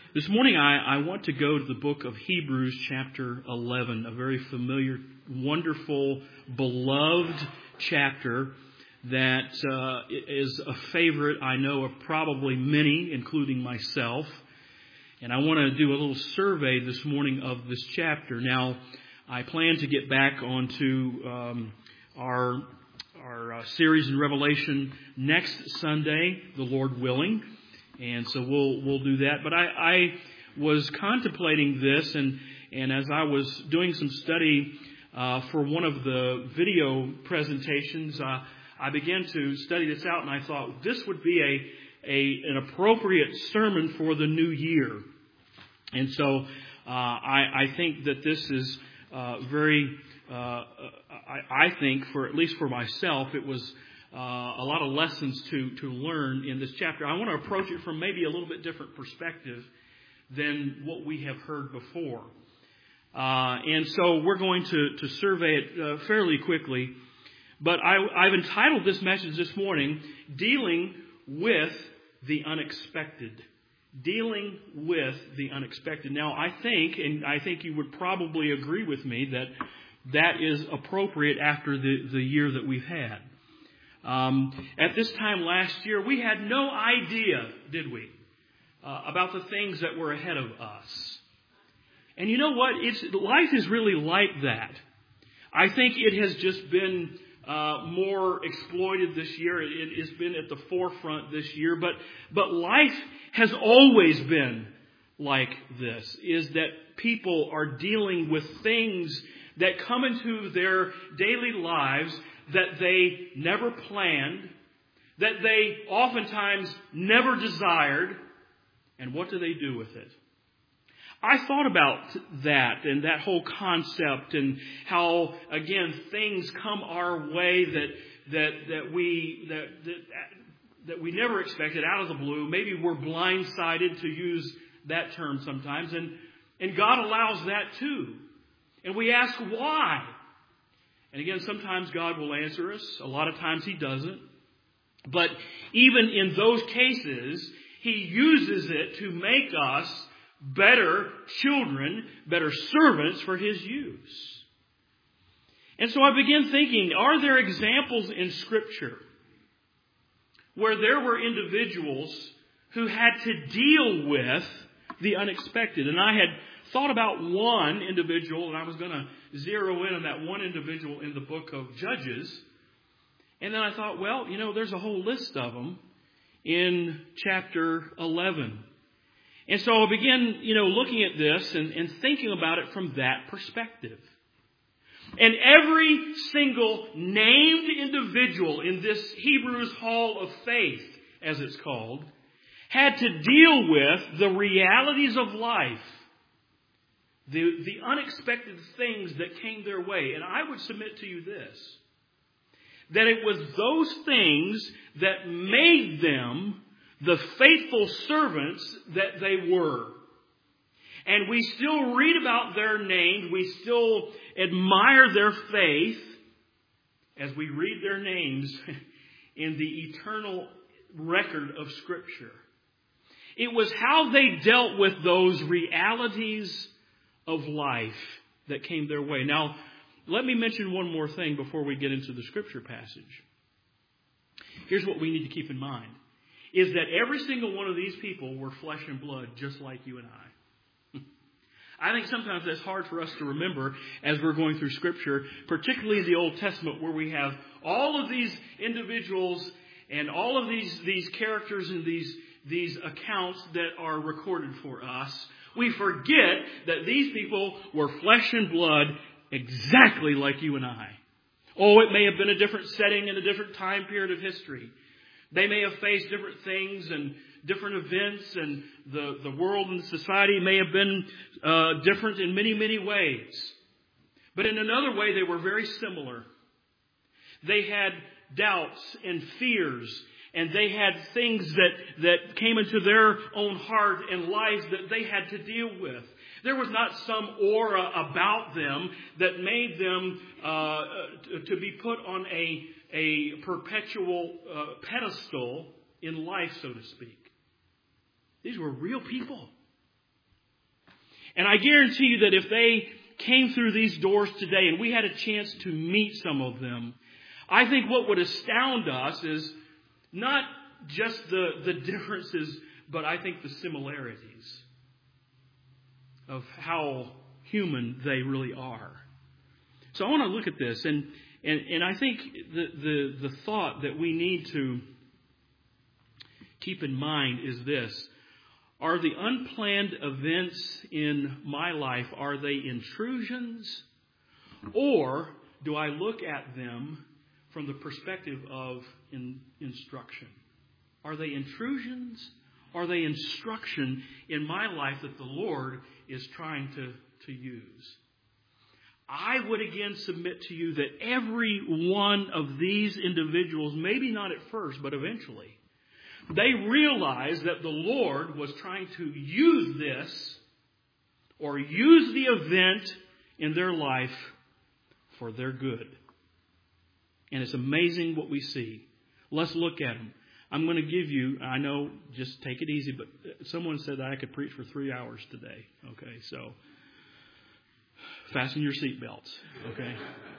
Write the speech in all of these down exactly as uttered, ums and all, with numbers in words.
This morning I, I want to go to the book of Hebrews chapter eleven, a very familiar, wonderful, beloved chapter that uh, is a favorite, I know, of probably many, including myself. And I want to do a little survey this morning of this chapter. Now, I plan to get back onto um, our, our uh, series in Revelation next Sunday, the Lord willing. And so we'll we'll do that. But I, I was contemplating this, and, and as I was doing some study uh, for one of the video presentations, uh, I began to study this out, and I thought this would be a, a an appropriate sermon for the new year. And so uh, I, I think that this is uh, very, uh, I, I think, for at least for myself, it was Uh, a lot of lessons to, to learn in this chapter. I want to approach it from maybe a little bit different perspective than what we have heard before. Uh, and so we're going to, to survey it uh, fairly quickly. But I, I've entitled this message this morning, Dealing with the Unexpected. Dealing with the Unexpected. Now, I think, and I think you would probably agree with me, that that is appropriate after the, the year that we've had. Um, at this time last year, we had no idea, did we, uh, about the things that were ahead of us. And you know what? It's, life is really like that. I think it has just been uh, more exploited this year. It, it has been at the forefront this year. But, but life has always been like this, is that people are dealing with things that come into their daily lives that they never planned, that they oftentimes never desired, and what do they do with it? I thought about that and that whole concept and how, again, things come our way that that that we that that, that we never expected out of the blue. Maybe we're blindsided, to use that term sometimes, and and God allows that too. And we ask why. And again, sometimes God will answer us. A lot of times He doesn't. But even in those cases, He uses it to make us better children, better servants for His use. And so I began thinking, are there examples in Scripture where there were individuals who had to deal with the unexpected? And I had thought about one individual, and I was going to zero in on that one individual in the book of Judges. And then I thought, well, you know, there's a whole list of them in chapter eleven. And so I began, you know, looking at this and, and thinking about it from that perspective. And every single named individual in this Hebrews Hall of Faith, as it's called, had to deal with the realities of life. The, the unexpected things that came their way. And I would submit to you this, that it was those things that made them the faithful servants that they were. And we still read about their names. We still admire their faith as we read their names in the eternal record of Scripture. It was how they dealt with those realities of life that came their way. Now, let me mention one more thing before we get into the Scripture passage. Here's what we need to keep in mind, is that every single one of these people were flesh and blood, just like you and I. I think sometimes that's hard for us to remember as we're going through Scripture, particularly in the Old Testament, where we have all of these individuals and all of these, these characters and these, these accounts that are recorded for us. We forget that these people were flesh and blood exactly like you and I. Oh, it may have been a different setting and a different time period of history. They may have faced different things and different events, and the, the world and society may have been uh, different in many, many ways. But in another way, they were very similar. They had doubts and fears, and they had things that, that came into their own heart and lives that they had to deal with. There was not some aura about them that made them uh, to be put on a, a perpetual uh, pedestal in life, so to speak. These were real people. And I guarantee you that if they came through these doors today and we had a chance to meet some of them, I think what would astound us is not just the, the differences, but I think the similarities of how human they really are. So I want to look at this, and, and, and I think the, the, the thought that we need to keep in mind is this. Are the unplanned events in my life, are they intrusions? Or do I look at them from the perspective of in, instruction? Are they intrusions? Are they instruction in my life that the Lord is trying to, to use? I would again submit to you that every one of these individuals, maybe not at first, but eventually, they realized that the Lord was trying to use this or use the event in their life for their good. And it's amazing what we see. Let's look at them. I'm going to give you, I know, just take it easy, but someone said that I could preach for three hours today. Okay, so fasten your seatbelts. Okay.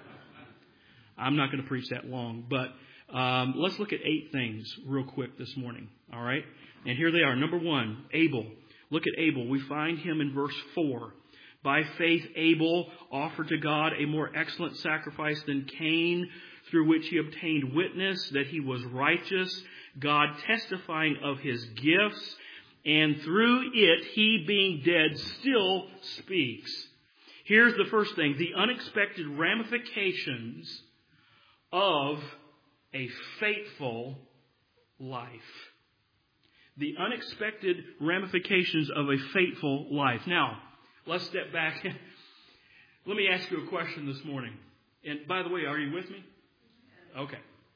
I'm not going to preach that long, but Um, let's look at eight things real quick this morning. All right. And here they are. Number one, Abel. Look at Abel. We find him in verse four. By faith, Abel offered to God a more excellent sacrifice than Cain, through which he obtained witness that he was righteous, God testifying of his gifts, and through it, he being dead still speaks. Here's the first thing. The unexpected ramifications of a faithful life. The unexpected ramifications of a faithful life. Now, let's step back. Let me ask you a question this morning. And by the way, are you with me? Okay.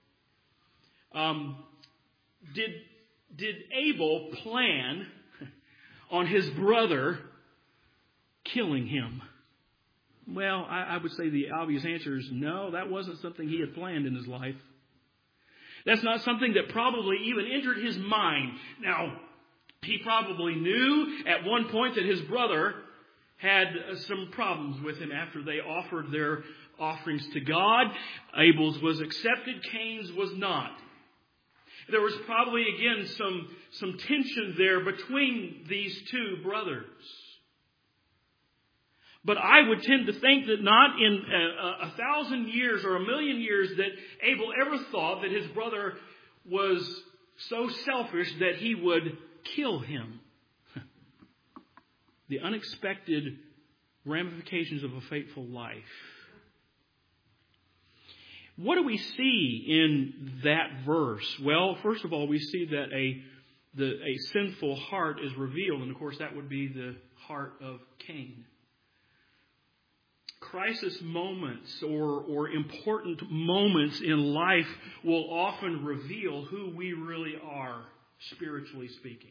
Um, did, did Abel plan on his brother killing him? Well, I, I would say the obvious answer is no, that wasn't something he had planned in his life. That's not something that probably even entered his mind. Now, he probably knew at one point that his brother had some problems with him after they offered their offerings to God. Abel's was accepted, Cain's was not. There was probably, again, some, some tension there between these two brothers. But I would tend to think that not in a, a thousand years or a million years that Abel ever thought that his brother was so selfish that he would kill him. The unexpected ramifications of a faithful life. What do we see in that verse? Well, first of all, we see that a the a sinful heart is revealed, and of course that would be the heart of Cain. Crisis moments or, or important moments in life will often reveal who we really are, spiritually speaking.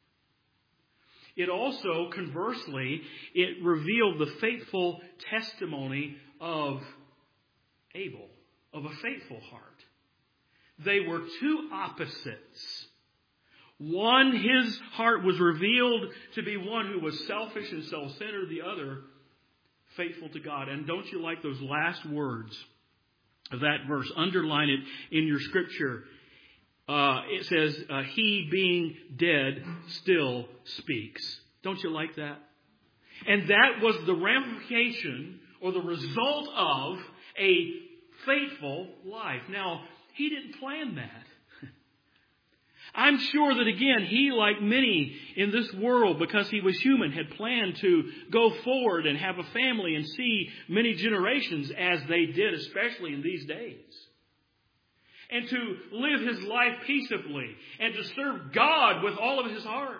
It also, conversely, it revealed the faithful testimony of Abel, of a faithful heart. They were two opposites. One, his heart was revealed to be one who was selfish and self-centered. The other, faithful to God. And don't you like those last words of that verse? Underline it in your scripture. Uh, it says, uh, he being dead still speaks. Don't you like that? And that was the ramification or the result of a faithful life. Now, he didn't plan that. I'm sure that, again, he, like many in this world, because he was human, had planned to go forward and have a family and see many generations as they did, especially in these days. And to live his life peaceably and to serve God with all of his heart.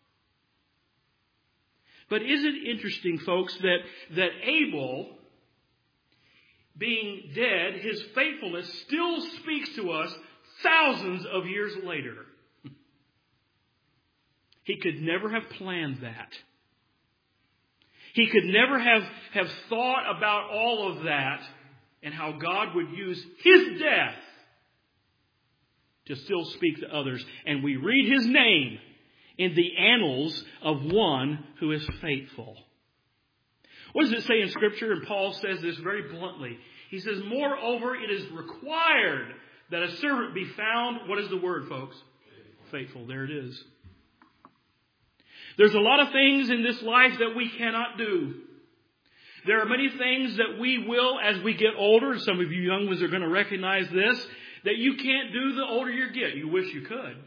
But is it interesting, folks, that, that Abel, being dead, his faithfulness still speaks to us thousands of years later. He could never have planned that. He could never have, have thought about all of that and how God would use his death to still speak to others. And we read his name in the annals of one who is faithful. What does it say in Scripture? And Paul says this very bluntly. He says, moreover, it is required that a servant be found. What is the word, folks? Faithful. There it is. There's a lot of things in this life that we cannot do. There are many things that we will, as we get older, some of you young ones are going to recognize this, that you can't do the older you get. You wish you could.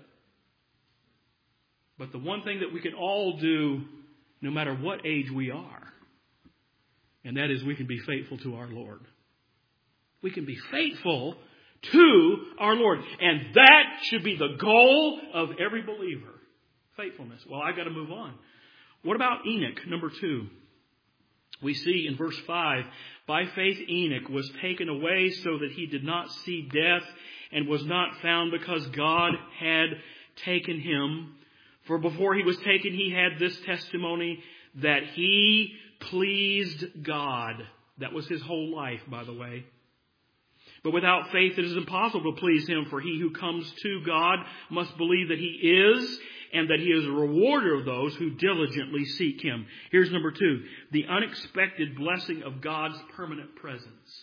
But the one thing that we can all do, no matter what age we are, and that is we can be faithful to our Lord. We can be faithful to our Lord. And that should be the goal of every believer. Faithfulness. Well, I've got to move on. What about Enoch, number two? We see in verse five, by faith Enoch was taken away so that he did not see death and was not found because God had taken him. For before he was taken, he had this testimony that he pleased God. That was his whole life, by the way. But without faith, it is impossible to please him, for he who comes to God must believe that he is, and that he is a rewarder of those who diligently seek him. Here's number two, the unexpected blessing of God's permanent presence.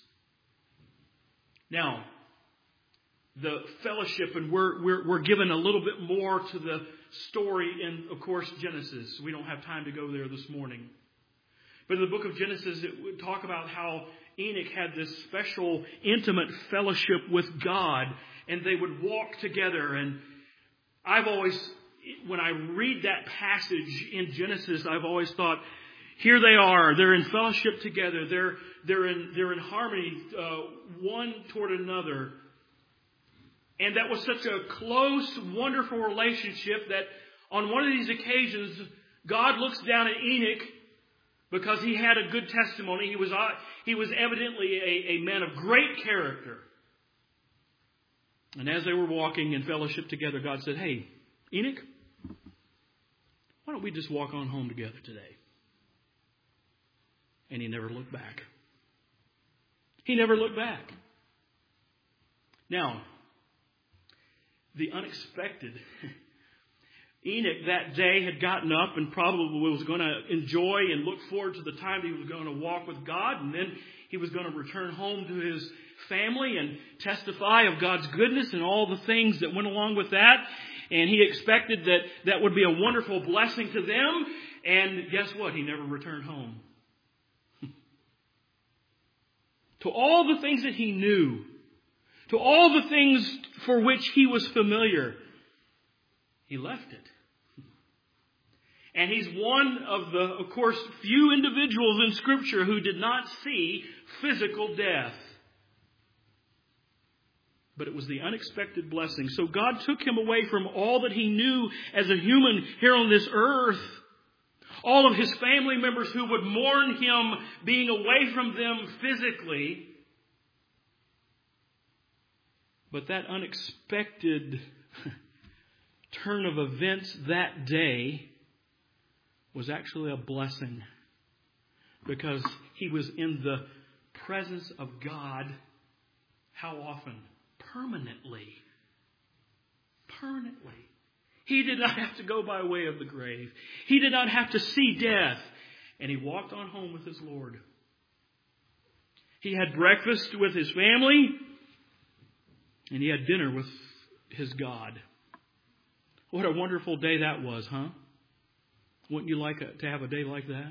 Now, the fellowship, and we're, we're, we're given a little bit more to the story in, of course, Genesis. We don't have time to go there this morning. But in the book of Genesis, it would talk about how Enoch had this special, intimate fellowship with God, and they would walk together. And I've always, when I read that passage in Genesis, I've always thought, here they are. They're in fellowship together. They're they're in they're in harmony, uh, one toward another. And that was such a close, wonderful relationship that on one of these occasions, God looks down at Enoch because he had a good testimony. He was uh, he was evidently a, a man of great character. And as they were walking in fellowship together, God said, hey, Enoch, why don't we just walk on home together today? And he never looked back. He never looked back. Now, the unexpected. Enoch that day had gotten up and probably was going to enjoy and look forward to the time he was going to walk with God. And then he was going to return home to his family and testify of God's goodness and all the things that went along with that. And he expected that that would be a wonderful blessing to them. And guess what? He never returned home. To all the things that he knew, to all the things for which he was familiar, he left it. And he's one of the, of course, few individuals in Scripture who did not see physical death. But it was the unexpected blessing. So God took him away from all that he knew as a human here on this earth. All of his family members who would mourn him being away from them physically. But that unexpected turn of events that day was actually a blessing. Because he was in the presence of God. How often? Permanently. Permanently. He did not have to go by way of the grave. He did not have to see death. And he walked on home with his Lord. He had breakfast with his family. And he had dinner with his God. What a wonderful day that was, huh? Wouldn't you like to have a day like that?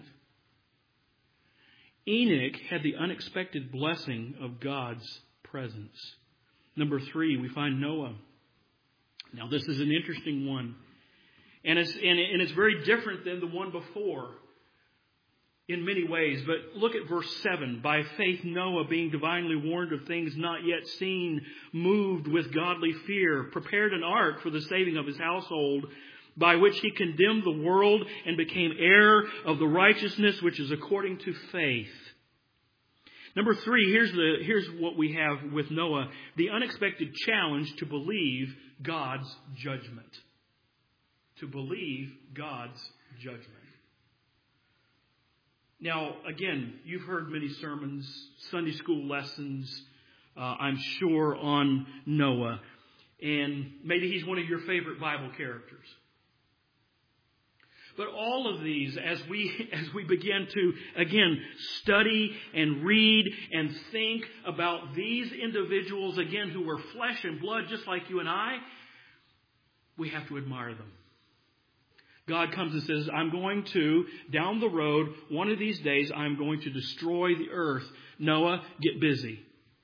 Enoch had the unexpected blessing of God's presence. Number three, we find Noah. Now, this is an interesting one. And it's, and, and it's very different than the one before in many ways. But look at verse seven. By faith, Noah, being divinely warned of things not yet seen, moved with godly fear, prepared an ark for the saving of his household, by which he condemned the world and became heir of the righteousness which is according to faith. Number three, here's the here's what we have with Noah. The unexpected challenge to believe God's judgment. To believe God's judgment. Now, again, you've heard many sermons, Sunday school lessons, uh, I'm sure, on Noah. And maybe he's one of your favorite Bible characters. But all of these, as we as we begin to, again, study and read and think about these individuals, again, who were flesh and blood just like you and I, we have to admire them. God comes and says, I'm going to, down the road, one of these days, I'm going to destroy the earth. Noah, get busy.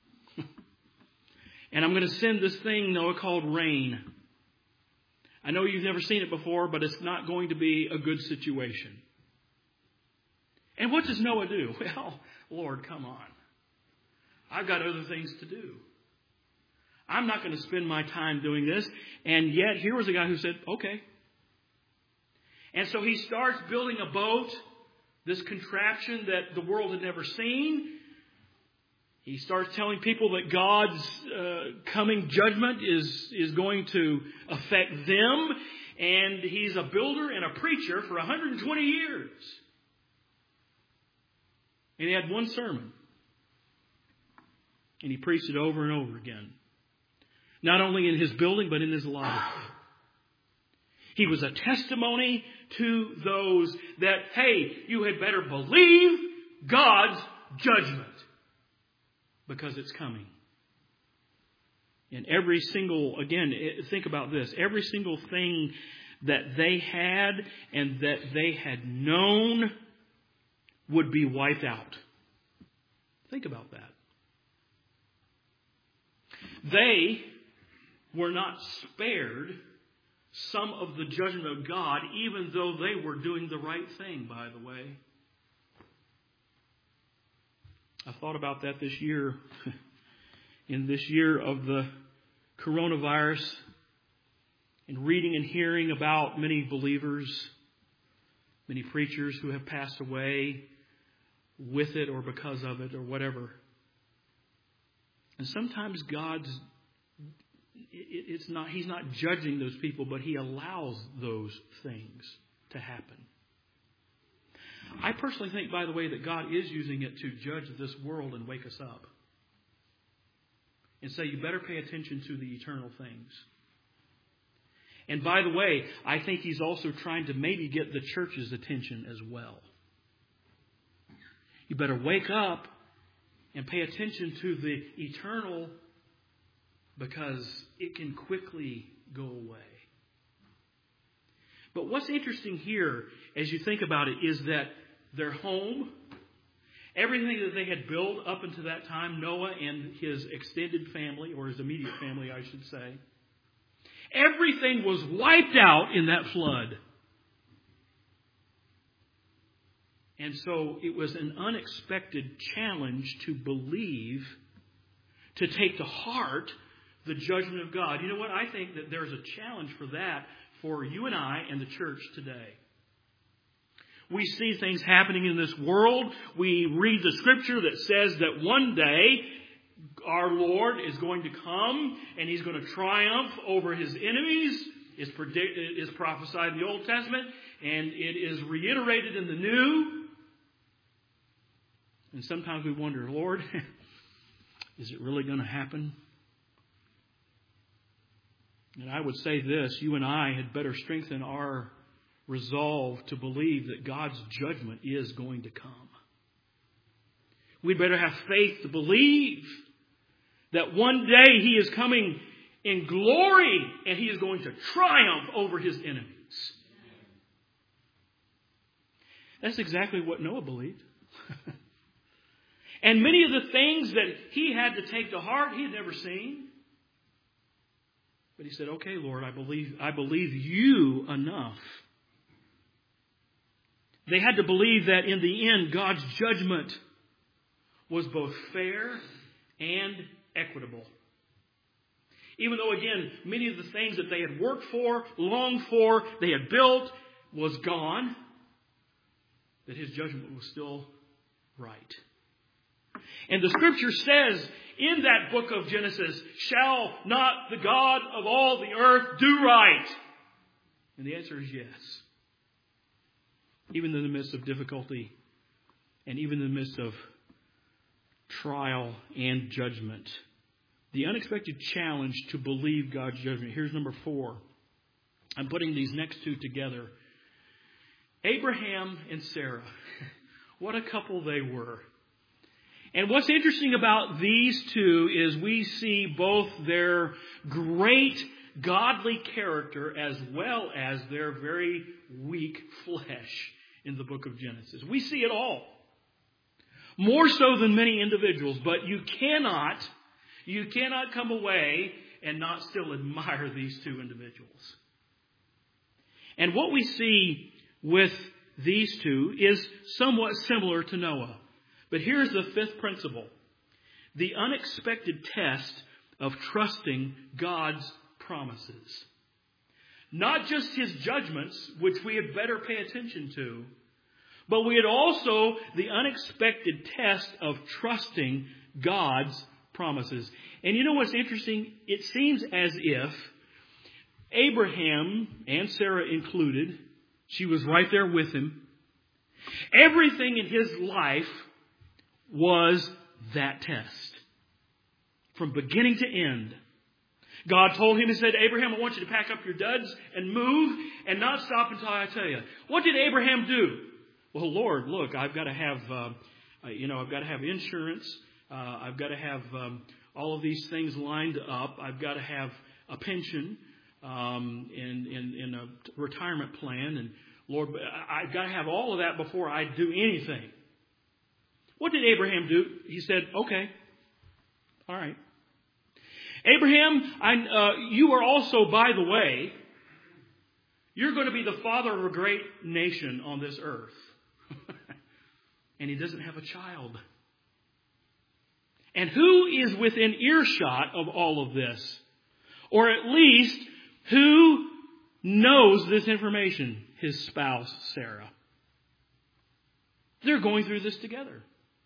And I'm going to send this thing, Noah, called rain. I know you've never seen it before, but it's not going to be a good situation. And what does Noah do? Well, Lord, come on. I've got other things to do. I'm not going to spend my time doing this. And yet, here was a guy who said, okay. And so he starts building a boat, this contraption that the world had never seen. He starts telling people that God's uh, coming judgment is, is going to affect them. And he's a builder and a preacher for one hundred twenty years. And he had one sermon. And he preached it over and over again. Not only in his building, but in his life. He was a testimony to those that, hey, you had better believe God's judgment. Because it's coming. And every single, again, think about this. Every single thing that they had and that they had known would be wiped out. Think about that. They were not spared some of the judgment of God, even though they were doing the right thing, by the way. I thought about that this year, in this year of the coronavirus, and reading and hearing about many believers, many preachers who have passed away with it or because of it or whatever. And sometimes God's, it's not, He's not judging those people, but He allows those things to happen. I personally think, by the way, that God is using it to judge this world and wake us up. And say, you better pay attention to the eternal things. And by the way, I think He's also trying to maybe get the church's attention as well. You better wake up and pay attention to the eternal, because it can quickly go away. But what's interesting here, as you think about it, is that their home, everything that they had built up until that time, Noah and his extended family, or his immediate family, I should say, everything was wiped out in that flood. And so it was an unexpected challenge to believe, to take to heart the judgment of God. You know what? I think that there's a challenge for that for you and I and the church today. We see things happening in this world. We read the scripture that says that one day our Lord is going to come and He's going to triumph over His enemies. It's, predict- it's prophesied in the Old Testament, and it is reiterated in the New. And sometimes we wonder, Lord, is it really going to happen? And I would say this, you and I had better strengthen our resolve to believe that God's judgment is going to come. We'd better have faith to believe that one day He is coming in glory and He is going to triumph over His enemies. That's exactly what Noah believed. And many of the things that he had to take to heart, he had never seen. But he said, okay, Lord, I believe, I believe you enough. They had to believe that in the end, God's judgment was both fair and equitable. Even though, again, many of the things that they had worked for, longed for, they had built, was gone, that His judgment was still right. And the Scripture says in that book of Genesis, shall not the God of all the earth do right? And the answer is yes. Even in the midst of difficulty and even in the midst of trial and judgment. The unexpected challenge to believe God's judgment. Here's number four. I'm putting these next two together. Abraham and Sarah. What a couple they were. And what's interesting about these two is we see both their great godly character as well as their very weak flesh in the book of Genesis. We see it all. More so than many individuals, but you cannot, you cannot come away and not still admire these two individuals. And what we see with these two is somewhat similar to Noah. But here's the fifth principle. The unexpected test of trusting God's promises. Not just His judgments, which we had better pay attention to, but we had also the unexpected test of trusting God's promises. And you know what's interesting? It seems as if Abraham, and Sarah included, she was right there with him. Everything in his life was that test. From beginning to end. God told him, He said, Abraham, I want you to pack up your duds and move and not stop until I tell you. What did Abraham do? Well, Lord, look, I've got to have, uh, you know, I've got to have insurance. Uh, I've got to have um, all of these things lined up. I've got to have a pension um, and, and, and a retirement plan. And Lord, I've got to have all of that before I do anything. What did Abraham do? He said, okay, all right. Abraham, I, uh, you are also, by the way, you're going to be the father of a great nation on this earth. And he doesn't have a child. And who is within earshot of all of this? Or at least, who knows this information? His spouse, Sarah. They're going through this together.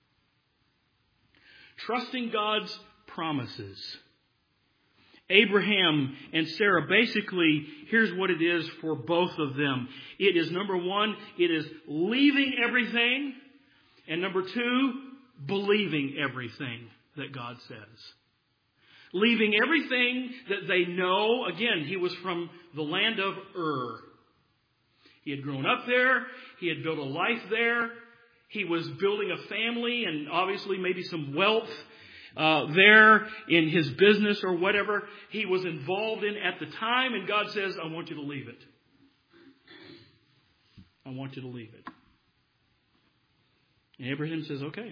Trusting God's promises. Abraham and Sarah, basically, here's what it is for both of them. It is, number one, it is leaving everything. And number two, believing everything that God says. Leaving everything that they know. Again, he was from the land of Ur. He had grown up there. He had built a life there. He was building a family and obviously maybe some wealth uh, there in his business or whatever he was involved in at the time. And God says, I want you to leave it. I want you to leave it. And Abraham says, okay.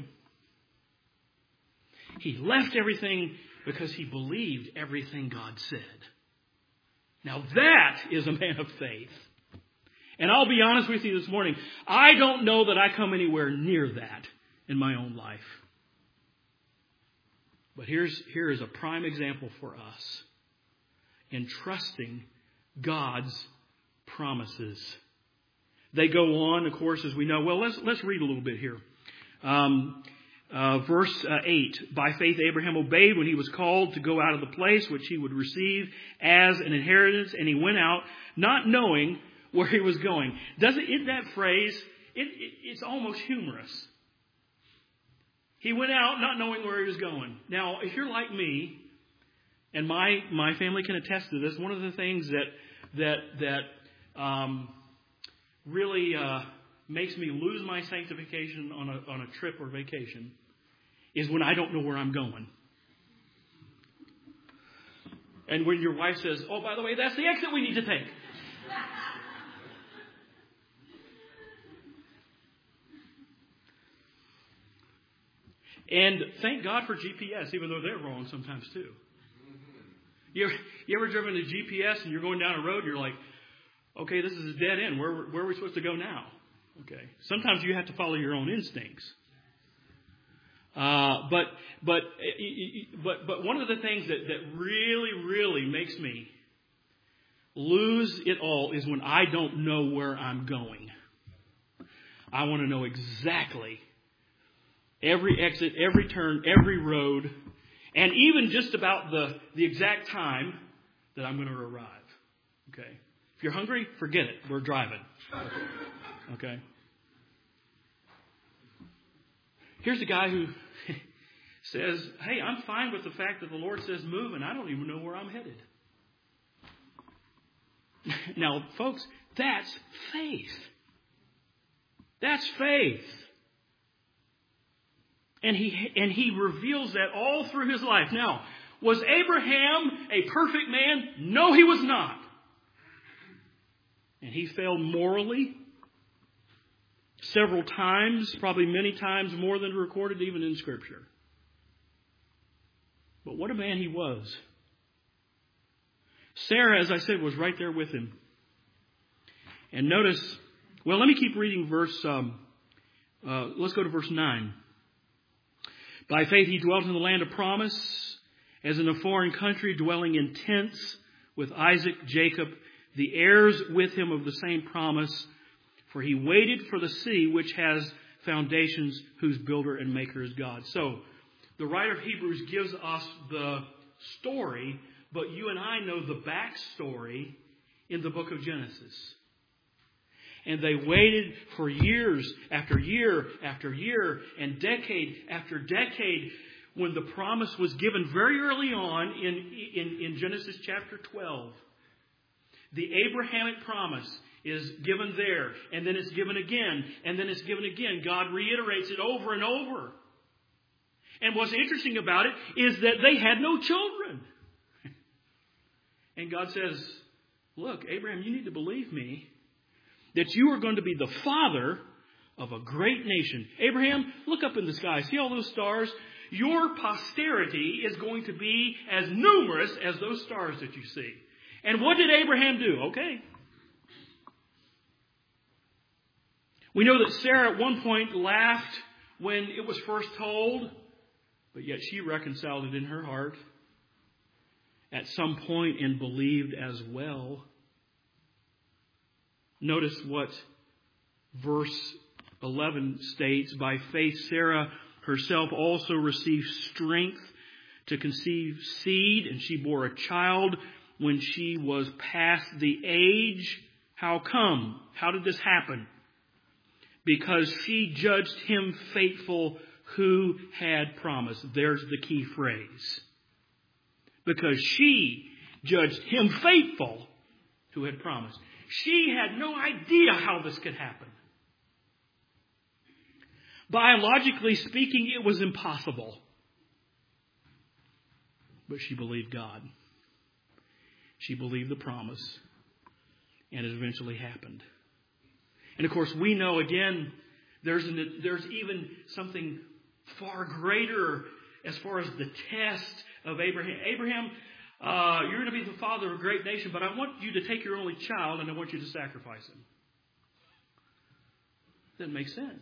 He left everything because he believed everything God said. Now that is a man of faith. And I'll be honest with you this morning, I don't know that I come anywhere near that in my own life. But here's here is a prime example for us in trusting God's promises. They go on, of course, as we know. Well, let's let's read a little bit here. Um, uh, verse uh, eight. By faith, Abraham obeyed when he was called to go out of the place which he would receive as an inheritance, and he went out, not knowing where he was going. Doesn't in that phrase? It, it, it's almost humorous. He went out not knowing where he was going. Now, if you're like me, and my my family can attest to this, one of the things that that that um, really uh, makes me lose my sanctification on a on a trip or vacation is when I don't know where I'm going. And when your wife says, "Oh, by the way, that's the exit we need to take." And thank God for G P S, even though they're wrong sometimes too. You ever, you ever driven a G P S and you're going down a road and you're like, okay, this is a dead end. Where, where are we supposed to go now? Okay. Sometimes you have to follow your own instincts. Uh, but but but but one of the things that, that really, really makes me lose it all is when I don't know where I'm going. I want to know exactly every exit, every turn, every road, and even just about the, the exact time that I'm going to arrive. Okay? If you're hungry, forget it. We're driving. Okay? Here's a guy who says, hey, I'm fine with the fact that the Lord says move, and I don't even know where I'm headed. Now, folks, that's faith. That's faith. And he, and he reveals that all through his life. Now, was Abraham a perfect man? No, he was not. And he failed morally several times, probably many times more than recorded even in Scripture. But what a man he was. Sarah, as I said, was right there with him. And notice, well, let me keep reading verse, um, uh, let's go to verse nine. By faith he dwelt in the land of promise, as in a foreign country, dwelling in tents with Isaac, Jacob, the heirs with him of the same promise. For he waited for the sea which has foundations, whose builder and maker is God. So, the writer of Hebrews gives us the story, but you and I know the backstory in the book of Genesis. And they waited for years after year after year and decade after decade when the promise was given very early on in, in, in Genesis chapter twelve. The Abrahamic promise is given there, and then it's given again, and then it's given again. God reiterates it over and over. And what's interesting about it is that they had no children. And God says, look, Abraham, you need to believe me that you are going to be the father of a great nation. Abraham, look up in the sky. See all those stars? Your posterity is going to be as numerous as those stars that you see. And what did Abraham do? Okay. We know that Sarah at one point laughed when it was first told, but yet she reconciled it in her heart at some point and believed as well. Notice what verse eleven states. By faith, Sarah herself also received strength to conceive seed, and she bore a child when she was past the age. How come? How did this happen? Because she judged him faithful who had promised. There's the key phrase. Because she judged him faithful who had promised. She had no idea how this could happen. Biologically speaking, it was impossible. But she believed God. She believed the promise. And it eventually happened. And of course, we know again, there's, an, there's even something far greater as far as the test of Abraham. Abraham, uh, you're going to be the father of a great nation, but I want you to take your only child and I want you to sacrifice him. Doesn't make sense.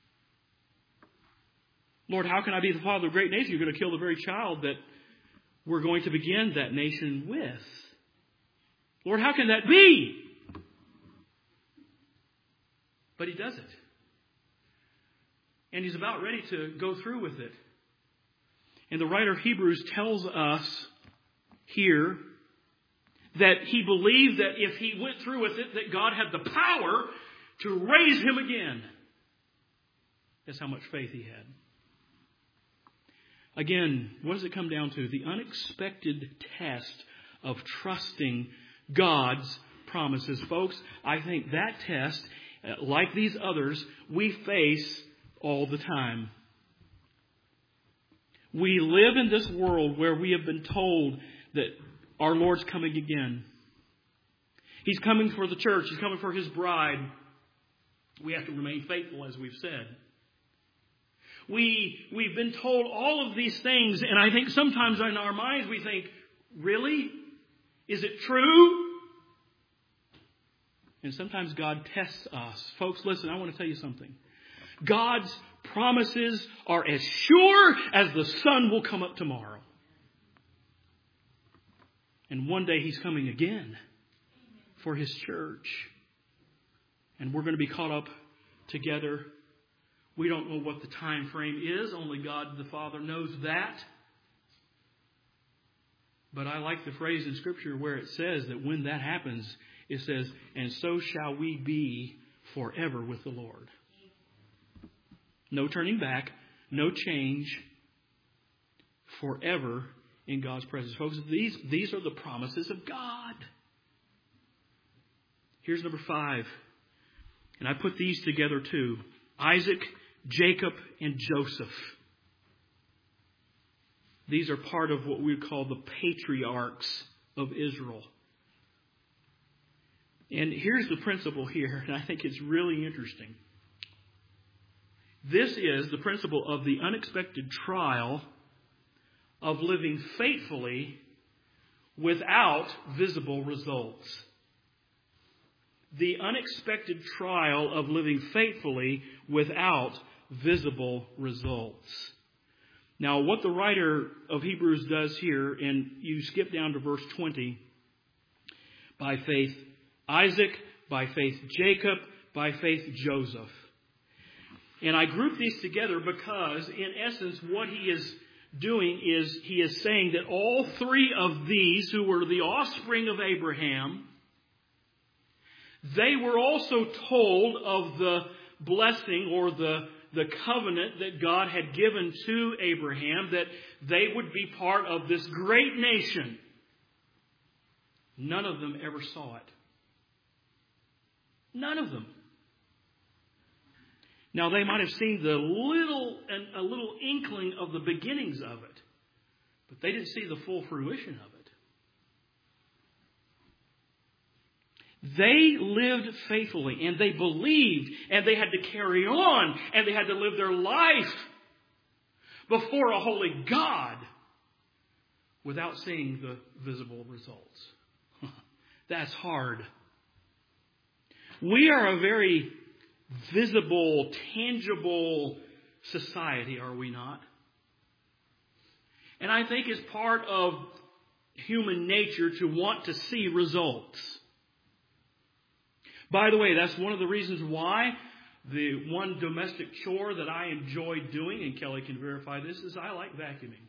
Lord, how can I be the father of a great nation? You're going to kill the very child that we're going to begin that nation with. Lord, how can that be? But he does it. And he's about ready to go through with it. And the writer of Hebrews tells us here that he believed that if he went through with it, that God had the power to raise him again. That's how much faith he had. Again, what does it come down to? The unexpected test of trusting God's promises. Folks, I think that test, like these others, we face all the time. We live in this world where we have been told that our Lord's coming again. He's coming for the church. He's coming for His bride. We have to remain faithful, as we've said. We, we've been told all of these things, and I think sometimes in our minds we think, really? Is it true? And sometimes God tests us. Folks, listen, I want to tell you something. God's promises are as sure as the sun will come up tomorrow. And one day He's coming again for His church. And we're going to be caught up together. We don't know what the time frame is. Only God the Father knows that. But I like the phrase in Scripture where it says that when that happens, it says, and so shall we be forever with the Lord. No turning back, no change, forever in God's presence. Folks, these, these are the promises of God. Here's number five. And I put these together too. Isaac, Jacob, and Joseph. These are part of what we call the patriarchs of Israel. And here's the principle here, and I think it's really interesting. This is the principle of the unexpected trial of living faithfully without visible results. The unexpected trial of living faithfully without visible results. Now, what the writer of Hebrews does here, and you skip down to verse twenty, by faith Isaac, by faith Jacob, by faith Joseph. And I group these together because, in essence, what he is doing is he is saying that all three of these, who were the offspring of Abraham, they were also told of the blessing or the, the covenant that God had given to Abraham, that they would be part of this great nation. None of them ever saw it. None of them. Now, they might have seen the little and a little inkling of the beginnings of it, but they didn't see the full fruition of it. They lived faithfully, and they believed, and they had to carry on, and they had to live their life before a holy God without seeing the visible results. That's hard. We are a very visible, tangible society, are we not? And I think it's part of human nature to want to see results. By the way, that's one of the reasons why the one domestic chore that I enjoy doing, and Kelly can verify this, is I like vacuuming.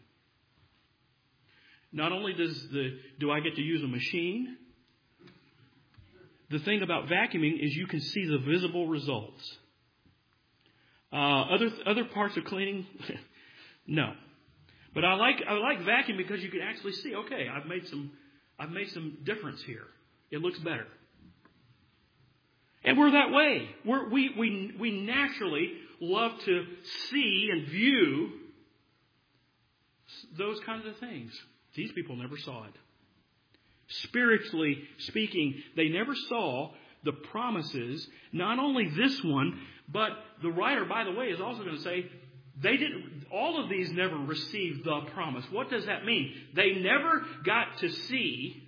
Not only does the do I get to use a machine, the thing about vacuuming is you can see the visible results. Uh, other other parts of cleaning, no. But I like I like vacuuming because you can actually see. Okay, I've made some I've made some difference here. It looks better. And we're that way. We're, we we we naturally love to see and view those kinds of things. These people never saw it. Spiritually speaking, they never saw the promises, not only this one, but the writer, by the way, is also going to say they didn't, all of these never received the promise. What does that mean? They never got to see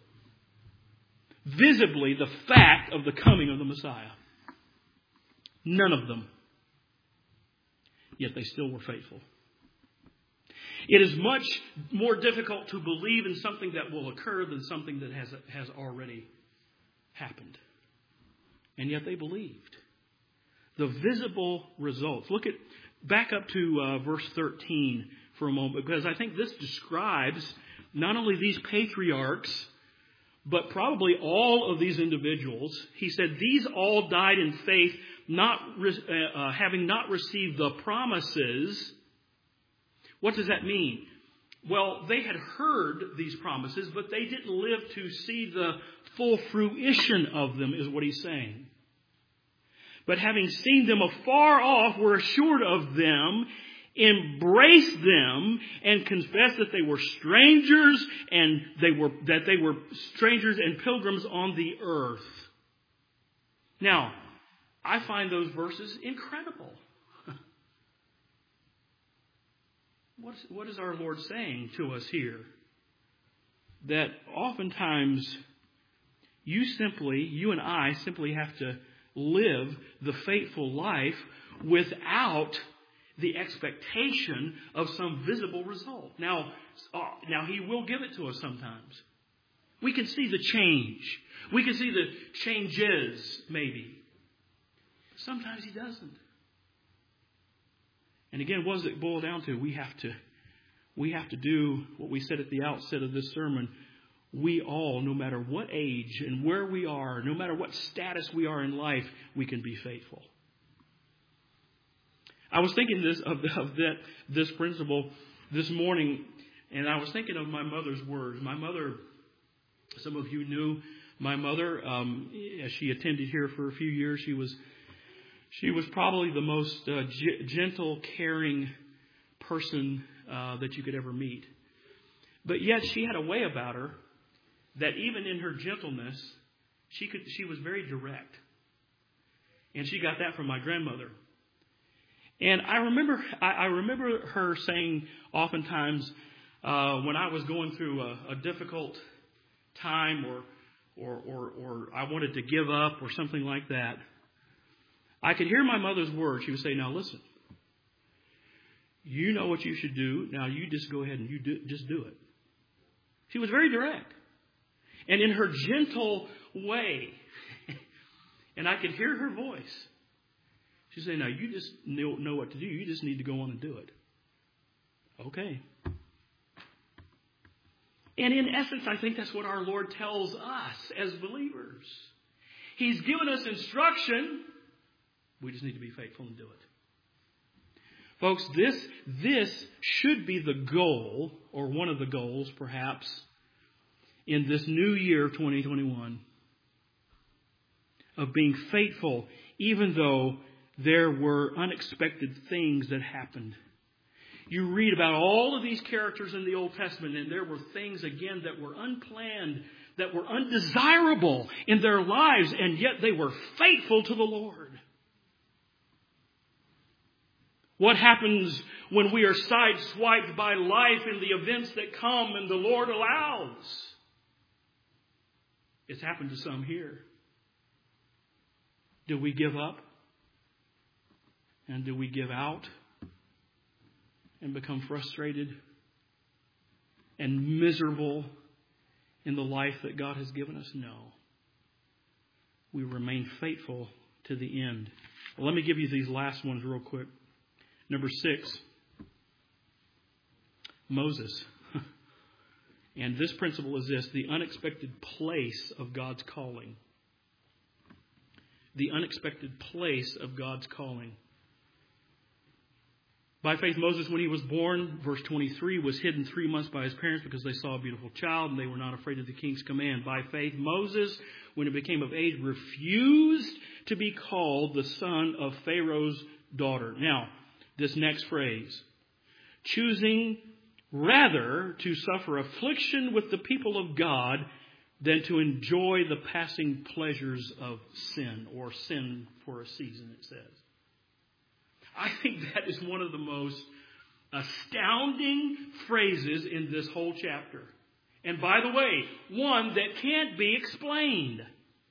visibly the fact of the coming of the Messiah. None of them. Yet they still were faithful. It is much more difficult to believe in something that will occur than something that has has already happened. And yet they believed. The visible results. Look at, back up to uh, verse thirteen for a moment, because I think this describes not only these patriarchs, but probably all of these individuals. He said, these all died in faith, not uh, uh, having not received the promises. What does that mean? Well, they had heard these promises, but they didn't live to see the full fruition of them, is what he's saying. But having seen them afar off, were assured of them, embraced them, and confessed that they were strangers and they were that they were strangers and pilgrims on the earth. Now, I find those verses incredible. What is, what is our Lord saying to us here? That oftentimes you simply, you and I simply have to live the faithful life without the expectation of some visible result. Now, uh, now He will give it to us sometimes. We can see the change. We can see the changes, maybe. Sometimes He doesn't. And again, what does it boil down to? We have to, we have to do what we said at the outset of this sermon. We all, no matter what age and where we are, no matter what status we are in life, we can be faithful. I was thinking this of, of that this principle this morning, and I was thinking of my mother's words. My mother, some of you knew my mother, um, as she attended here for a few years. She was She was probably the most uh, g- gentle, caring person uh, that you could ever meet. But yet she had a way about her that even in her gentleness, she could she was very direct. And she got that from my grandmother. And I remember I, I remember her saying oftentimes uh, when I was going through a, a difficult time or, or or or I wanted to give up or something like that, I could hear my mother's words. She would say, "Now listen, you know what you should do. Now you just go ahead and you do, just do it." She was very direct. And in her gentle way, and I could hear her voice, she'd say, "Now you just know, know what to do. You just need to go on and do it." Okay. And in essence, I think that's what our Lord tells us as believers. He's given us instruction. We just need to be faithful and do it. Folks, this, this should be the goal, or one of the goals, perhaps, in this new year of twenty twenty-one. Of being faithful, even though there were unexpected things that happened. You read about all of these characters in the Old Testament, and there were things, again, that were unplanned, that were undesirable in their lives, and yet they were faithful to the Lord. What happens when we are sideswiped by life and the events that come and the Lord allows? It's happened to some here. Do we give up? And do we give out? And become frustrated and miserable in the life that God has given us? No. We remain faithful to the end. Well, let me give you these last ones real quick. Number six, Moses. And this principle is this: the unexpected place of God's calling. The unexpected place of God's calling. By faith, Moses, when he was born, verse twenty-three, was hidden three months by his parents because they saw a beautiful child and they were not afraid of the king's command. By faith, Moses, when he became of age, refused to be called the son of Pharaoh's daughter. Now, this next phrase, choosing rather to suffer affliction with the people of God than to enjoy the passing pleasures of sin, or sin for a season, it says. I think that is one of the most astounding phrases in this whole chapter. And by the way, one that can't be explained.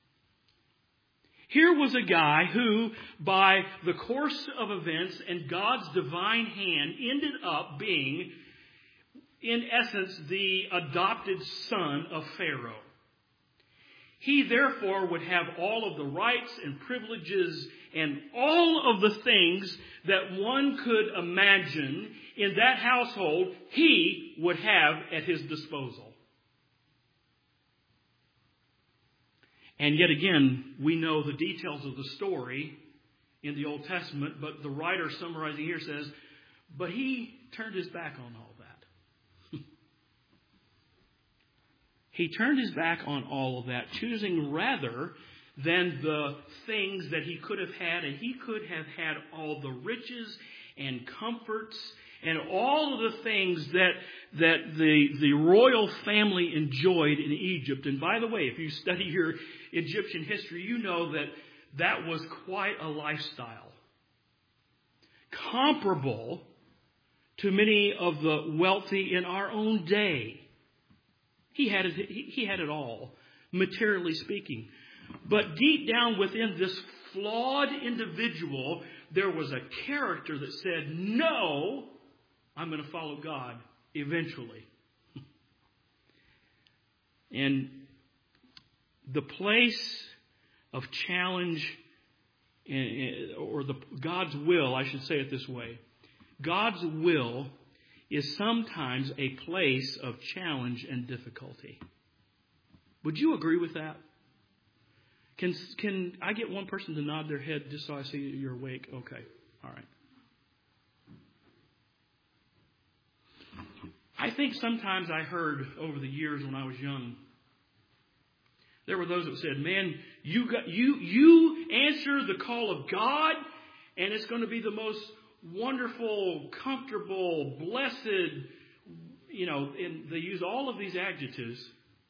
Here was a guy who, by the course of events and God's divine hand, ended up being, in essence, the adopted son of Pharaoh. He, therefore, would have all of the rights and privileges and all of the things that one could imagine in that household he would have at his disposal. And yet again, we know the details of the story in the Old Testament, but the writer summarizing here says, but he turned his back on all that. He turned his back on all of that, choosing rather than the things that he could have had. And he could have had all the riches and comforts and all of the things that that the, the royal family enjoyed in Egypt. And by the way, if you study your Egyptian history, you know that that was quite a lifestyle. Comparable to many of the wealthy in our own day. He had it, he had it all, materially speaking. But deep down within this flawed individual, there was a character that said, no, I'm going to follow God eventually. And the place of challenge, or the God's will, I should say it this way. God's will is sometimes a place of challenge and difficulty. Would you agree with that? Can can I get one person to nod their head just so I see you're awake? Okay. All right. I think sometimes I heard over the years when I was young There were those that said, man, you got you you answer the call of God, and it's going to be the most wonderful, comfortable, blessed, you know, and they use all of these adjectives.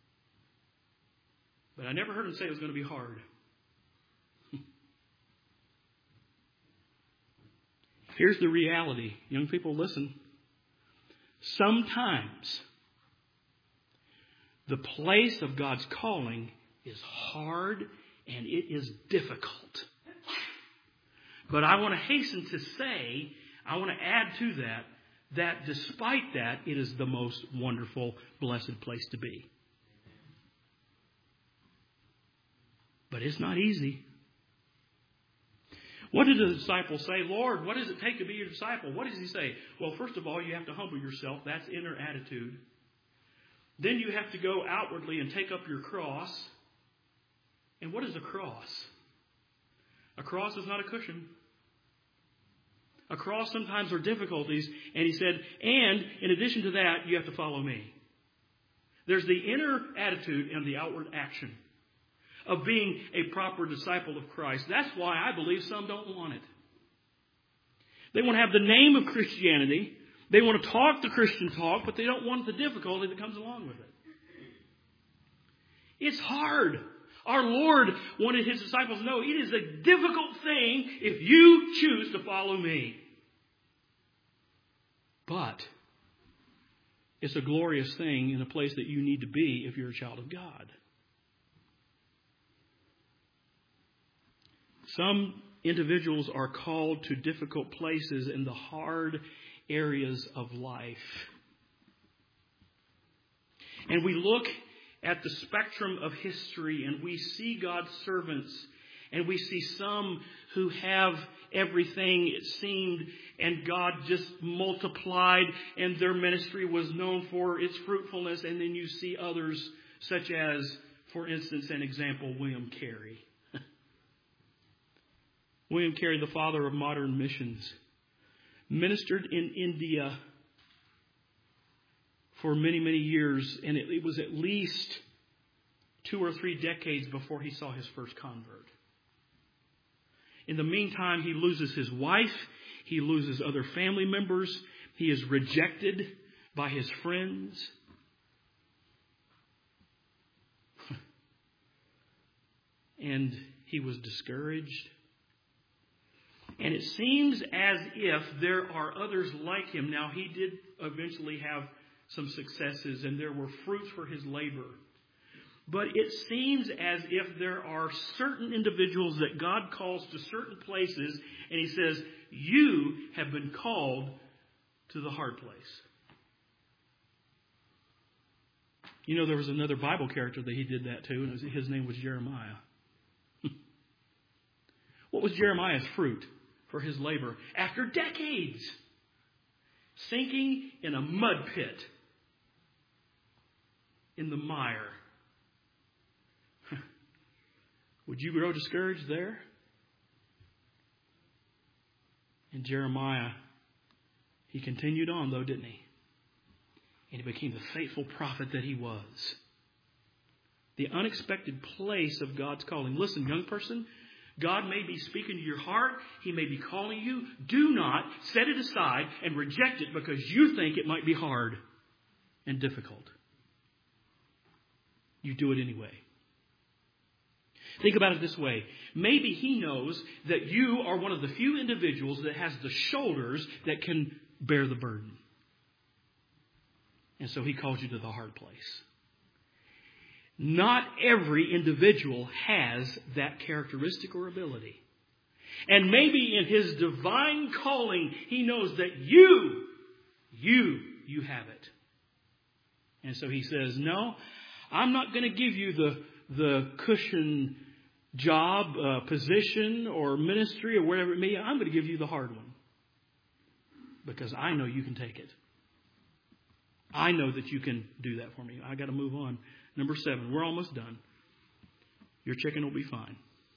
But I never heard them say it was going to be hard. Here's the reality. Young people, listen. Sometimes the place of God's calling is hard and it is difficult. But I want to hasten to say, I want to add to that, that despite that, it is the most wonderful, blessed place to be. But it's not easy. What did the disciples say? Lord, what does it take to be your disciple? What does he say? Well, first of all, you have to humble yourself. That's inner attitude. Then you have to go outwardly and take up your cross. And what is a cross? A cross is not a cushion. A cross sometimes are difficulties. And he said, and in addition to that, you have to follow me. There's the inner attitude and the outward action of being a proper disciple of Christ. That's why I believe some don't want it. They want to have the name of Christianity. They want to talk the Christian talk, but they don't want the difficulty that comes along with it. It's hard. Our Lord wanted His disciples to know it is a difficult thing if you choose to follow me. But it's a glorious thing in a place that you need to be if you're a child of God. Some individuals are called to difficult places in the hard areas of life. And we look at the spectrum of history and we see God's servants and we see some who have everything, it seemed, and God just multiplied and their ministry was known for its fruitfulness. And then you see others such as, for instance, an example, William Carey. William Carey, the father of modern missions, ministered in India for many, many years, and it, it was at least two or three decades before he saw his first convert. In the meantime, he loses his wife, he loses other family members, he is rejected by his friends. And he was discouraged. And it seems as if there are others like him. Now, he did eventually have some successes and there were fruits for his labor. But it seems as if there are certain individuals that God calls to certain places and He says, you have been called to the hard place. You know, there was another Bible character that He did that to, and it was, his name was Jeremiah. What was Jeremiah's fruit for his labor? After decades, sinking in a mud pit, in the mire. Would you grow discouraged there? And Jeremiah, he continued on though, didn't he? And he became the faithful prophet that he was. The unexpected place of God's calling. Listen, young person, God may be speaking to your heart. He may be calling you. Do not set it aside and reject it because you think it might be hard and difficult. You do it anyway. Think about it this way. Maybe He knows that you are one of the few individuals that has the shoulders that can bear the burden. And so He calls you to the hard place. Not every individual has that characteristic or ability. And maybe in His divine calling, He knows that you, you, you have it. And so He says, no, I'm not going to give you the, the cushion job, uh, position, or ministry, or whatever it may be. I'm going to give you the hard one. Because I know you can take it. I know that you can do that for me. I got to move on. Number seven, we're almost done. Your chicken will be fine.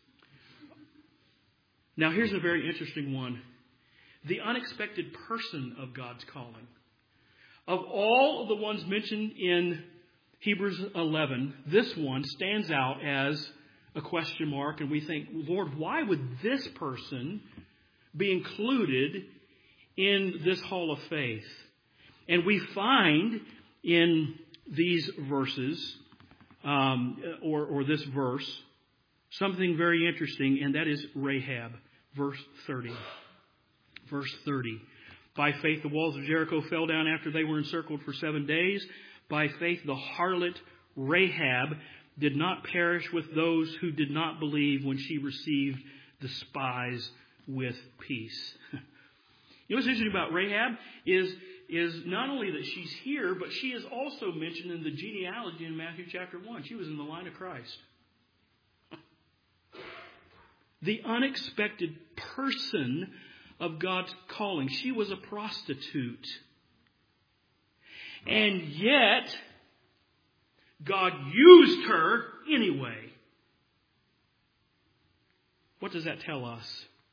Now here's a very interesting one. The unexpected person of God's calling. Of all of the ones mentioned in Hebrews eleven, this one stands out as a question mark, and we think, Lord, why would this person be included in this hall of faith? And we find in these verses, um, or, or this verse, something very interesting, and that is Rahab, verse thirty. Verse thirty. By faith, the walls of Jericho fell down after they were encircled for seven days. By faith, the harlot Rahab did not perish with those who did not believe when she received the spies with peace. You know what's interesting about Rahab is, is not only that she's here, but she is also mentioned in the genealogy in Matthew chapter one. She was in the line of Christ. The unexpected person of God's calling. She was a prostitute. And yet, God used her anyway. What does that tell us?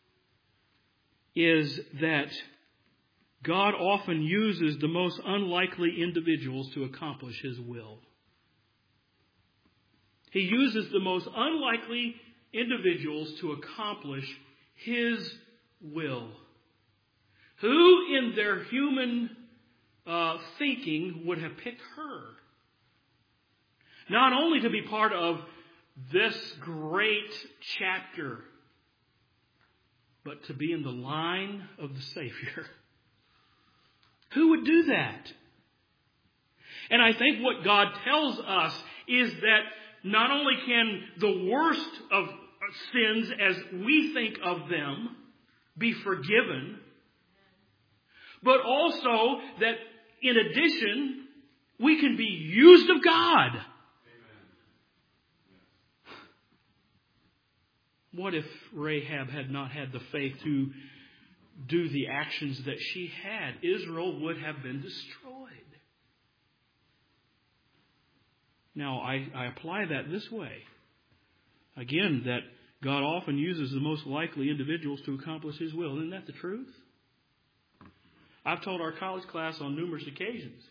Is that God often uses the most unlikely individuals to accomplish His will. He uses the most unlikely individuals to accomplish His will. Who in their human uh, thinking would have picked her? Not only to be part of this great chapter, but to be in the line of the Savior. Who would do that? And I think what God tells us is that not only can the worst of sins as we think of them be forgiven, but also that in addition, we can be used of God. What if Rahab had not had the faith to do the actions that she had? Israel would have been destroyed. Now, I, I apply that this way. Again, that God often uses the most likely individuals to accomplish His will. Isn't that the truth? I've told our college class on numerous occasions.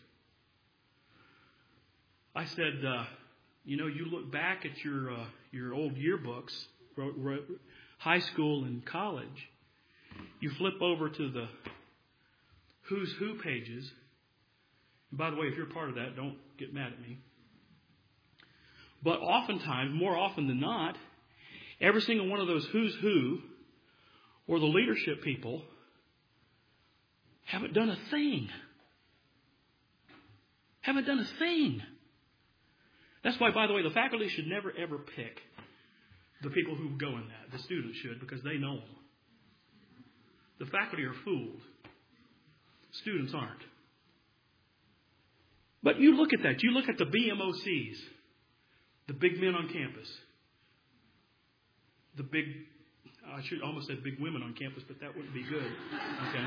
I said, uh, you know, you look back at your uh, your old yearbooks, high school and college, you flip over to the who's who pages. And by the way, if you're part of that, don't get mad at me. But oftentimes, more often than not, every single one of those who's who or the leadership people haven't done a thing. Haven't done a thing. That's why, by the way, the faculty should never, ever pick the people who go in that. The students should, because they know them. The faculty are fooled. Students aren't. But you look at that. You look at the B M O Cs. The big men on campus. The big, I should almost say big women on campus, but that wouldn't be good. Okay.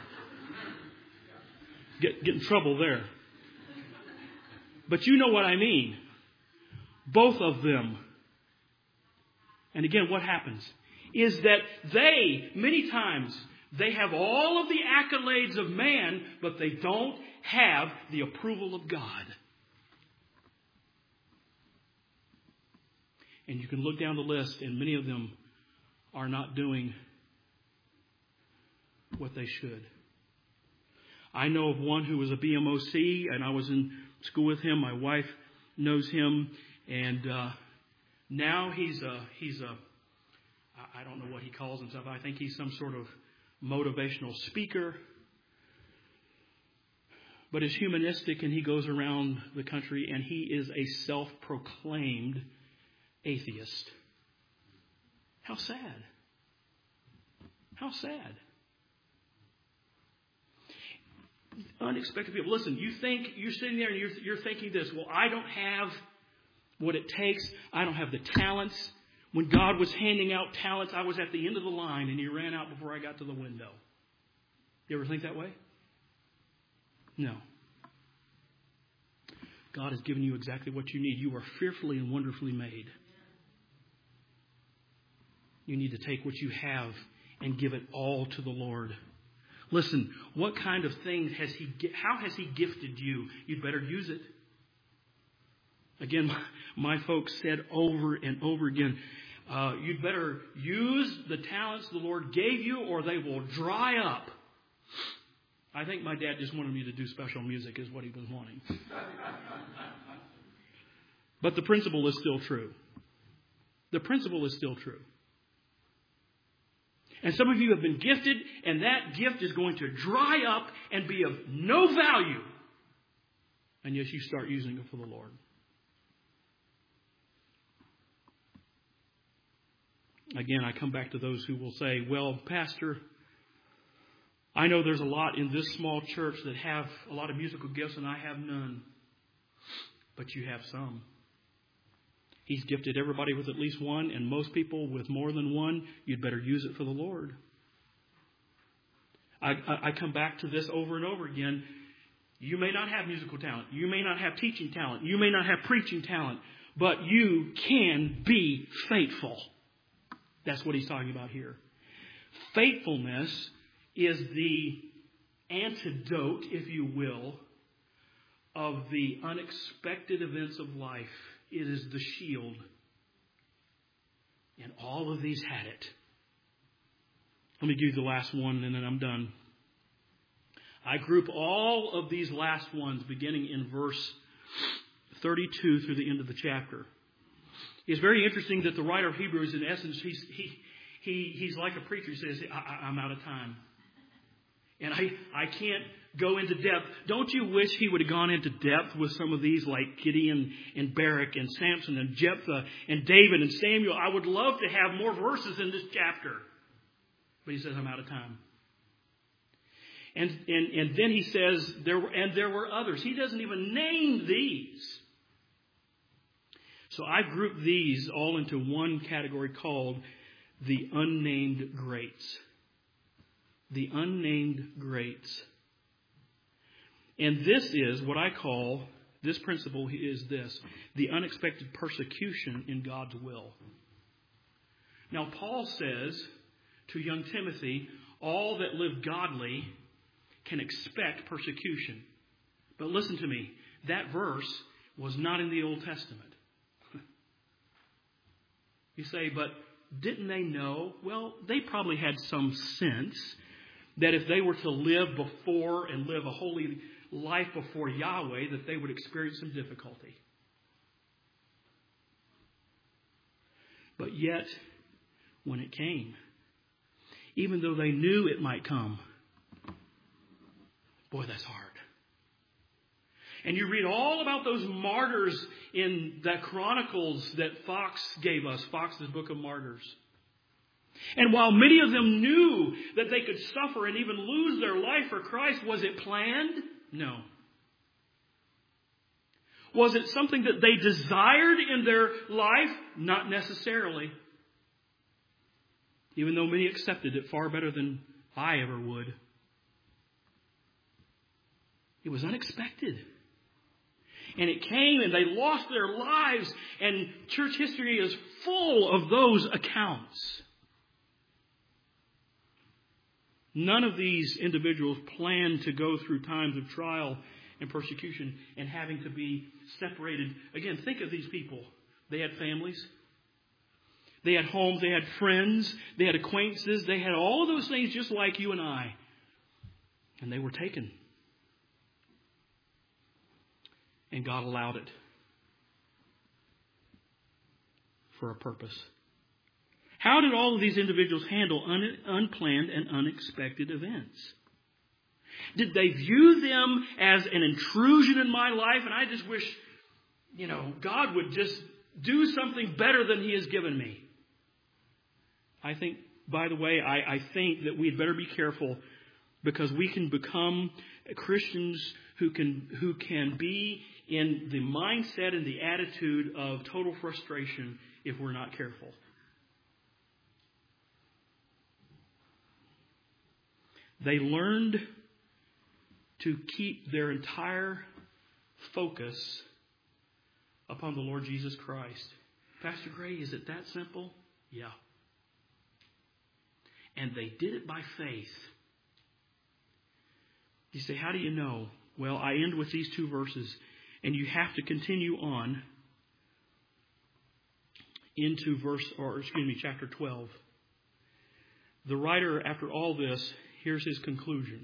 Get, get in trouble there. But you know what I mean. Both of them. And again, what happens is that they, many times, they have all of the accolades of man, but they don't have the approval of God. And you can look down the list, and many of them are not doing what they should. I know of one who was a B M O C, and I was in school with him. My wife knows him, and uh, now he's a he's a I don't know what he calls himself. I think he's some sort of motivational speaker. But he's humanistic, and he goes around the country, and he is a self-proclaimed atheist. How sad. How sad. Unexpected people. Listen, you think, you're sitting there and you're, you're thinking this, well, I don't have what it takes. I don't have the talents. When God was handing out talents, I was at the end of the line and He ran out before I got to the window. You ever think that way? No. God has given you exactly what you need. You are fearfully and wonderfully made. You need to take what you have and give it all to the Lord. Listen, what kind of things has He, how has He gifted you? You'd better use it. Again, my, my folks said over and over again, uh, you'd better use the talents the Lord gave you or they will dry up. I think my dad just wanted me to do special music is what he was wanting. But the principle is still true. The principle is still true. And some of you have been gifted, and that gift is going to dry up and be of no value unless you start using it for the Lord. Again, I come back to those who will say, well, Pastor, I know there's a lot in this small church that have a lot of musical gifts, and I have none. But you have some. He's gifted everybody with at least one, and most people with more than one. You'd better use it for the Lord. I, I, I come back to this over and over again. You may not have musical talent. You may not have teaching talent. You may not have preaching talent. But you can be faithful. That's what he's talking about here. Faithfulness is the antidote, if you will, of the unexpected events of life. It is the shield. And all of these had it. Let me give you the last one and then I'm done. I group all of these last ones beginning in verse thirty-two through the end of the chapter. It's very interesting that the writer of Hebrews, in essence, he's, he, he, he's like a preacher. He says, I, I'm out of time. And I, I can't go into depth. Don't you wish he would have gone into depth with some of these like Gideon and Barak and Samson and Jephthah and David and Samuel? I would love to have more verses in this chapter. But he says, I'm out of time. And, and, and then he says, there were, and there were others. He doesn't even name these. So I group these all into one category called the unnamed greats. The unnamed greats. And this is what I call, this principle is this, the unexpected persecution in God's will. Now, Paul says to young Timothy, all that live godly can expect persecution. But listen to me, that verse was not in the Old Testament. You say, but didn't they know? Well, they probably had some sense that if they were to live before and live a holy life before Yahweh, that they would experience some difficulty. But yet, when it came, even though they knew it might come, boy, that's hard. And you read all about those martyrs in the Chronicles that Fox gave us, Fox's Book of Martyrs. And while many of them knew that they could suffer and even lose their life for Christ, was it planned? No. Was it something that they desired in their life? Not necessarily. Even though many accepted it far better than I ever would. It was unexpected. And it came and they lost their lives. And church history is full of those accounts. None of these individuals planned to go through times of trial and persecution and having to be separated. Again, think of these people. They had families. They had homes. They had friends. They had acquaintances. They had all of those things just like you and I. And they were taken. And God allowed it for a purpose. How did all of these individuals handle un- unplanned and unexpected events? Did they view them as an intrusion in my life? And I just wish, you know, God would just do something better than He has given me. I think, by the way, I, I think that we'd better be careful because we can become Christians who can who can be in the mindset and the attitude of total frustration if we're not careful. They learned to keep their entire focus upon the Lord Jesus Christ. Pastor Gray, is it that simple? Yeah. And they did it by faith. You say, how do you know? Well, I end with these two verses. And you have to continue on into verse, or excuse me, chapter twelve. The writer, after all this, here's his conclusion.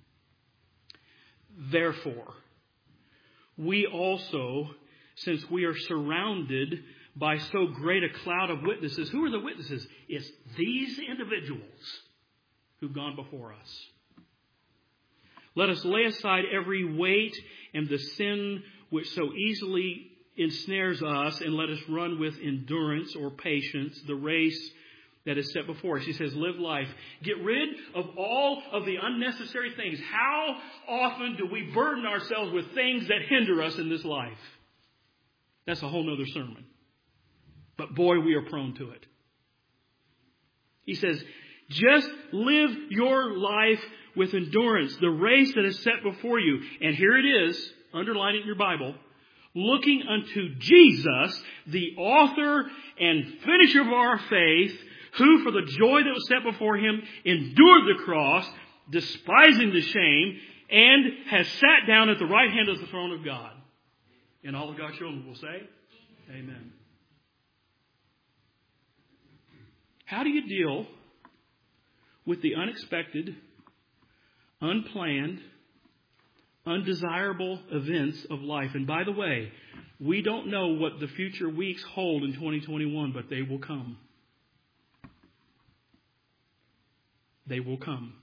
Therefore, we also, since we are surrounded by so great a cloud of witnesses. Who are the witnesses? It's these individuals who've gone before us. Let us lay aside every weight and the sin which so easily ensnares us, and let us run with endurance or patience the race that is set before us. He says, live life. Get rid of all of the unnecessary things. How often do we burden ourselves with things that hinder us in this life? That's a whole other sermon. But boy, we are prone to it. He says, just live your life with endurance, the race that is set before you. And here it is, underline it in your Bible. Looking unto Jesus, the author and finisher of our faith, who for the joy that was set before him endured the cross, despising the shame, and has sat down at the right hand of the throne of God. And all of God's children will say, amen. How do you deal with the unexpected, unplanned, undesirable events of life? And by the way, we don't know what the future weeks hold in twenty twenty-one, but they will come. They will come.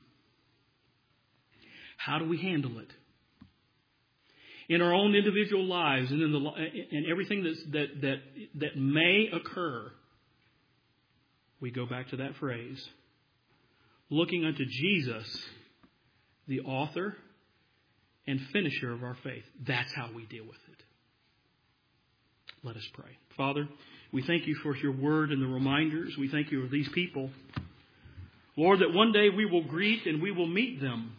How do we handle it? In our own individual lives and in the and everything that's, that that that may occur, we go back to that phrase. Looking unto Jesus, the author and finisher of our faith. That's how we deal with it. Let us pray. Father, we thank you for your word and the reminders. We thank you for these people. Lord, that one day we will greet and we will meet them.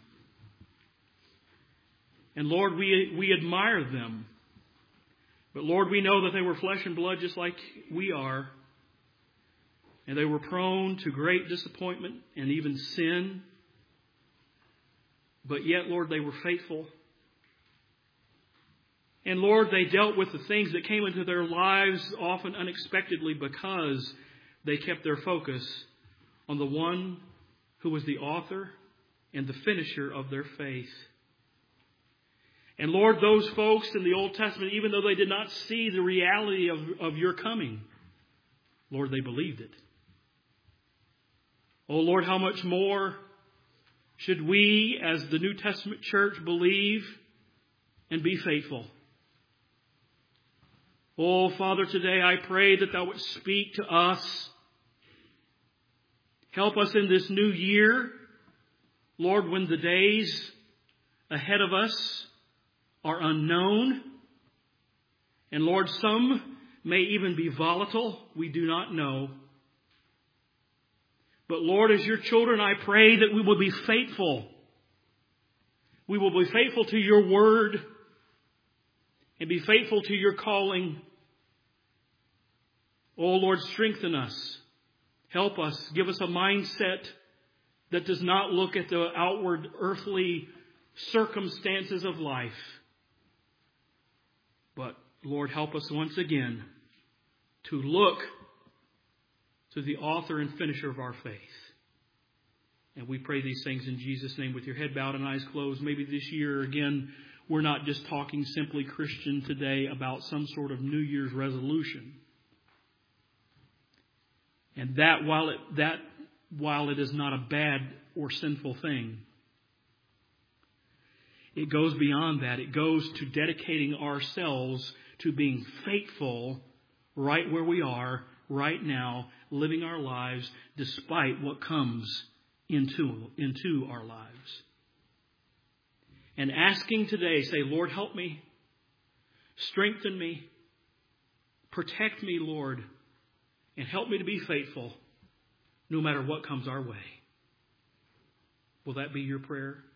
And Lord, we, we admire them. But Lord, we know that they were flesh and blood just like we are. And they were prone to great disappointment and even sin. But yet, Lord, they were faithful. And Lord, they dealt with the things that came into their lives often unexpectedly because they kept their focus on the one who was the author and the finisher of their faith. And Lord, those folks in the Old Testament, even though they did not see the reality of, of your coming, Lord, they believed it. Oh Lord, how much more should we as the New Testament church believe and be faithful? Oh Father, today I pray that thou would speak to us. Help us in this new year, Lord, when the days ahead of us are unknown. And Lord, some may even be volatile. We do not know. But Lord, as your children, I pray that we will be faithful. We will be faithful to your word and be faithful to your calling. Oh Lord, strengthen us. Help us. Give us a mindset that does not look at the outward earthly circumstances of life. But Lord, help us once again to look to the author and finisher of our faith. And we pray these things in Jesus' name with your head bowed and eyes closed. Maybe this year, again, we're not just talking simply Christian today about some sort of New Year's resolution. And that while it, that while it is not a bad or sinful thing, it goes beyond that. It goes to dedicating ourselves to being faithful right where we are, right now, living our lives despite what comes into, into our lives. And asking today, say, Lord, help me. Strengthen me. Protect me, Lord. And help me to be faithful no matter what comes our way. Will that be your prayer?